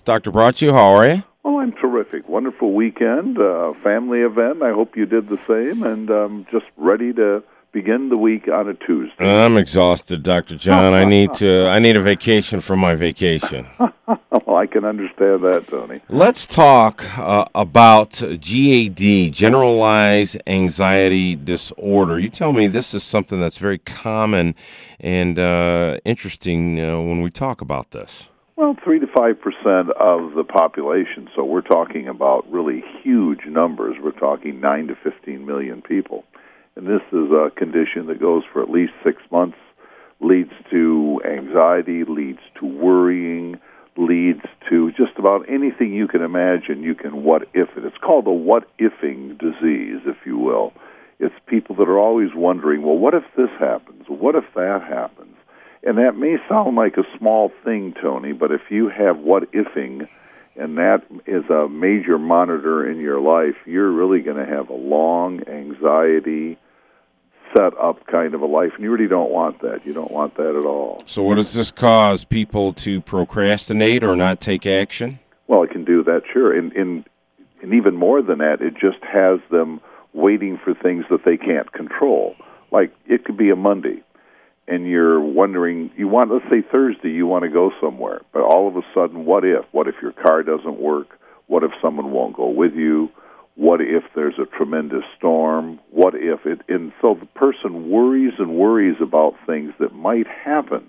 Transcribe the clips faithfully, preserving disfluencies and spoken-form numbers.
Doctor Braccio, how are you? Oh, I'm terrific. Wonderful weekend, uh, family event. I hope you did the same, and um, just ready to begin the week on a Tuesday. I'm exhausted, Doctor John. I need to. I need a vacation from my vacation. Well, I can understand that, Tony. Let's talk uh, about G A D, Generalized Anxiety Disorder. You tell me this is something that's very common and uh, interesting uh, when we talk about this. Well, three to five percent of the population, so we're talking about really huge numbers. We're talking nine to fifteen million people. And this is a condition that goes for at least six months, leads to anxiety, leads to worrying, leads to just about anything you can imagine. You can what if it. It's called a what-ifing disease, if you will. It's people that are always wondering, well, what if this happens? What if that happens? And that may sound like a small thing, Tony, but if you have what-ifing, and that is a major monitor in your life, you're really going to have a long anxiety set up kind of a life, and you really don't want that. You don't want that at all. So what does this cause people to procrastinate or not take action? Well, it can do that, sure. And, and, and even more than that, it just has them waiting for things that they can't control. Like, it could be a Monday, and you're wondering, you want, let's say Thursday, you want to go somewhere, but all of a sudden, what if? What if your car doesn't work? What if someone won't go with you? What if there's a tremendous storm? What if it? And so the person worries and worries about things that might happen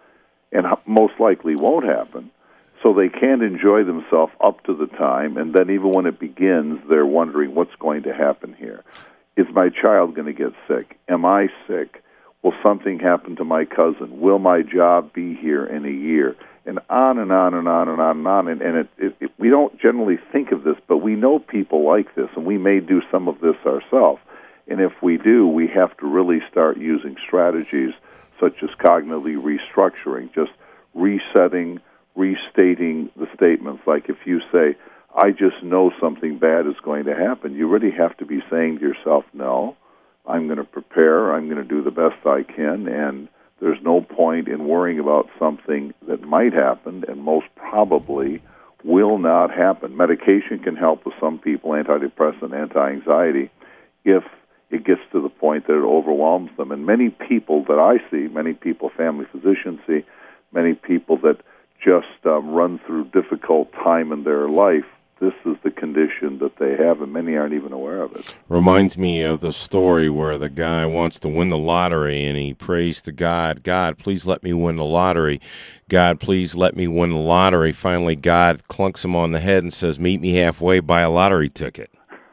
and most likely won't happen, so they can't enjoy themselves up to the time, and then even when it begins, they're wondering what's going to happen here. Is my child going to get sick? Am I sick? Will something happen to my cousin? Will my job be here in a year? And on and on and on and on and on. And, and it, it, it, we don't generally think of this, but we know people like this, and we may do some of this ourselves. And if we do, we have to really start using strategies such as cognitively restructuring, just resetting, restating the statements. Like if you say, I just know something bad is going to happen, you really have to be saying to yourself, no, I'm going to prepare, I'm going to do the best I can, and there's no point in worrying about something that might happen and most probably will not happen. Medication can help with some people, antidepressant, anti-anxiety, if it gets to the point that it overwhelms them. And many people that I see, many people family physicians see, many people that just um, run through difficult time in their life, this is the condition that they have, and many aren't even aware of it. Reminds me of the story where the guy wants to win the lottery, and he prays to God, God, please let me win the lottery. God, please let me win the lottery. Finally, God clunks him on the head and says, meet me halfway, buy a lottery ticket.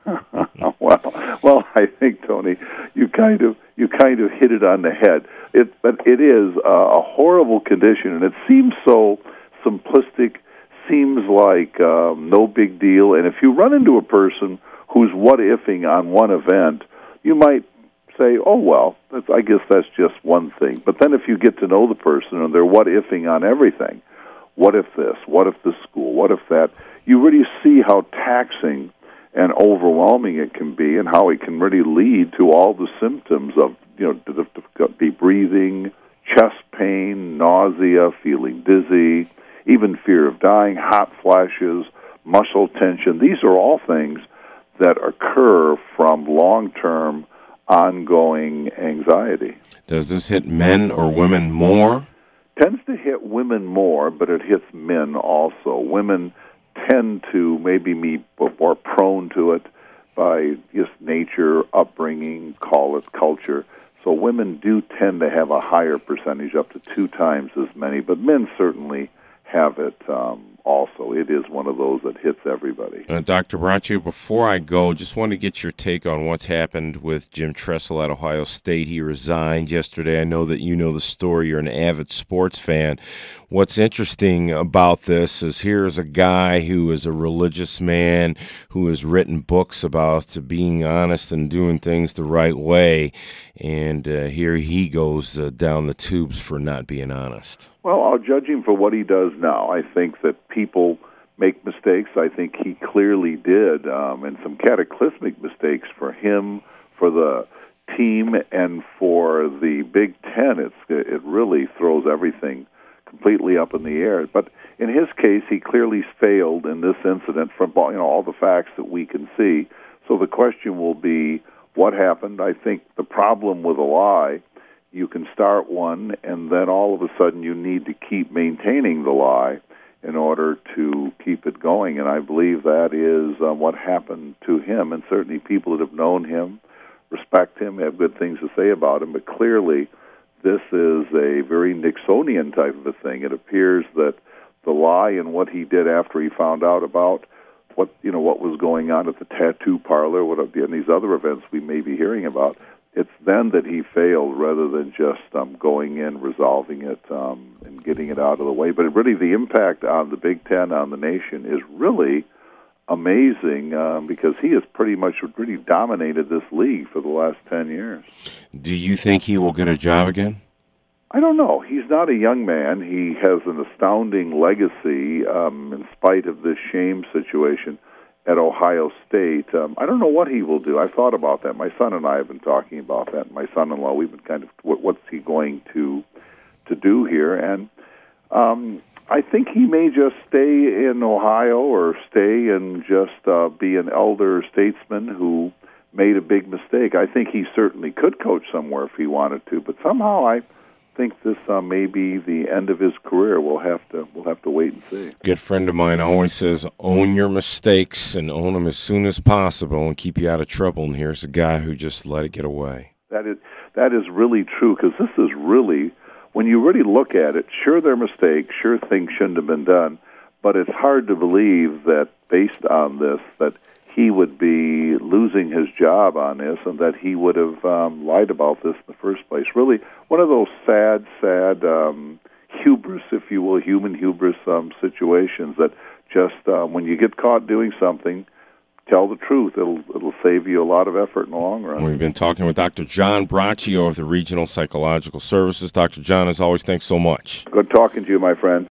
well, well, I think, Tony, you kind of you kind of hit it on the head. It, but it is a, a horrible condition, and it seems so simplistic, seems like um, no big deal. And if you run into a person who's what-ifing on one event, you might say, oh, well, that's, I guess that's just one thing. But then if you get to know the person and they're what-ifing on everything, what if this, what if this school, what if that, you really see how taxing and overwhelming it can be and how it can really lead to all the symptoms of, you know, difficulty breathing, chest pain, nausea, feeling dizzy, even fear of dying, hot flashes, muscle tension. These are all things that occur from long-term, ongoing anxiety. Does this hit men or women more? Tends to hit women more, but it hits men also. Women tend to maybe be more prone to it by just nature, upbringing, call it culture. So women do tend to have a higher percentage, up to two times as many, but men certainly have it um, also. It is one of those that hits everybody. Uh, Doctor Braccio, before I go, just want to get your take on what's happened with Jim Tressel at Ohio State. He resigned yesterday. I know that you know the story. You're an avid sports fan. What's interesting about this is here's a guy who is a religious man who has written books about being honest and doing things the right way, and uh, here he goes uh, down the tubes for not being honest. Well, I'll judge him for what he does now. I think that people make mistakes. I think he clearly did, um, and some cataclysmic mistakes for him, for the team, and for the Big Ten. It's, it really throws everything completely up in the air. But in his case, he clearly failed in this incident from you know all the facts that we can see. So the question will be, what happened? I think the problem with a lie, you can start one, and then all of a sudden you need to keep maintaining the lie in order to keep it going. And I believe that is uh, what happened to him. And certainly people that have known him, respect him, have good things to say about him. But clearly this is a very Nixonian type of a thing. It appears that the lie and what he did after he found out about what you know what was going on at the tattoo parlor, what and these other events we may be hearing about, it's then that he failed rather than just um, going in, resolving it, um, and getting it out of the way. But really the impact on the Big Ten, on the nation, is really amazing um, because he has pretty much really dominated this league for the last ten years. Do you think he will get a job again? I don't know. He's not a young man. He has an astounding legacy um, in spite of this shame situation at Ohio State. Um, I don't know what he will do. I've thought about that. My son and I have been talking about that. My son-in-law, we've been kind of, what, what's he going to to do here? And um, I think he may just stay in Ohio or stay and just uh, be an elder statesman who made a big mistake. I think he certainly could coach somewhere if he wanted to, but somehow I think this uh, may be the end of his career. We'll have to we'll have to wait and see. Good friend of mine always says, own your mistakes and own them as soon as possible and keep you out of trouble. And here's a guy who just let it get away. That is that is really true, because this is really, when you really look at it, sure, they're mistakes, sure, things shouldn't have been done, but it's hard to believe that based on this, that he would be losing his job on this and that he would have um, lied about this in the first place. Really, one of those sad, sad um, hubris, if you will, human hubris um, situations that just uh, when you get caught doing something, tell the truth. It'll it'll save you a lot of effort in the long run. We've been talking with Doctor John Braccio of the Regional Psychological Services. Doctor John, as always, thanks so much. Good talking to you, my friend.